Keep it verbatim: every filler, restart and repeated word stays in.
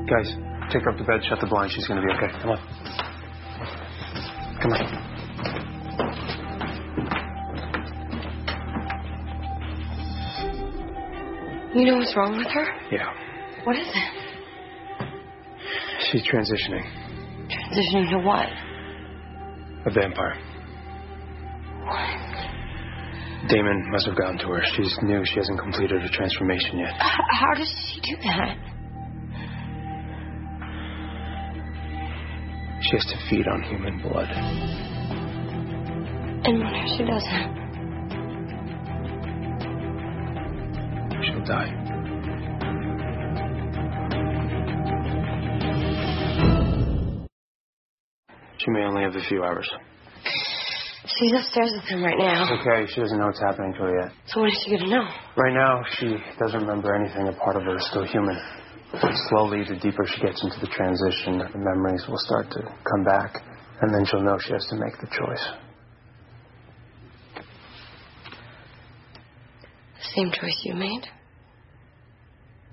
Guys, take her up to bed, shut the blind. She's going to be okay. Come on. Come on. You know what's wrong with her? Yeah. What is it? She's transitioning. Transitioning to what? A vampire. What? Damon must have gotten to her. She's new. She hasn't completed her transformation yet. H- how does she do that? She has to feed on human blood. And when she does that? She'll die. She may only have a few hours. She's upstairs with him right now. Okay, she doesn't know what's happening to her yet. So when is she gonna know? Right now, she doesn't remember anything. A part of her is still human. Slowly, the deeper she gets into the transition, the memories will start to come back. And then she'll know she has to make the choice. The same choice you made?